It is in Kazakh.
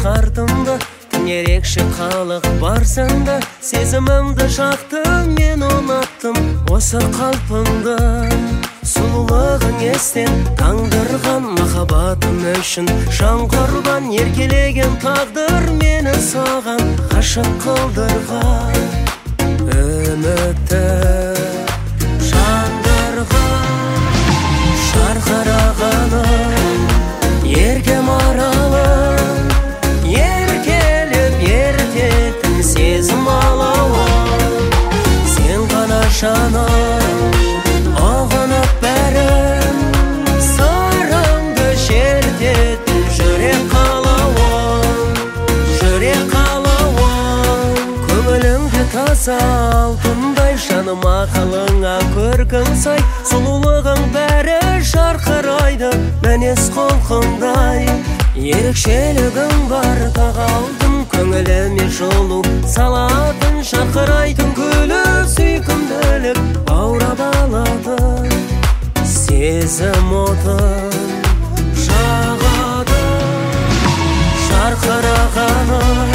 артымда ерекше халық барсында сезімімді жақтым, мен ұнаттым осы қалпыңды. Сұлулығың естен таңдырған махаббатым үшін жан құрбан, еркелеген тағдыр мені саған ғашық қылдырған. Үмітті жандырған шарқырағаным ерке маралым, еркелеп ертетін сезім алауы. Сен ғана жаным ұғынып бәрін, сырыңды шертетін жүрек қалауым, жүрек қалауым. Көңіліңді таза алтындай, жаныма қалыңа көркің сай, сұлулығың бәрі жарқырайды мінез құлқыңдай. Ерекшелігің бар тағалдым, көңіліме жылу салатын, жарқырайтын күліп сүйкімділік баурап алады. Сезім отын жағады жарқырағаным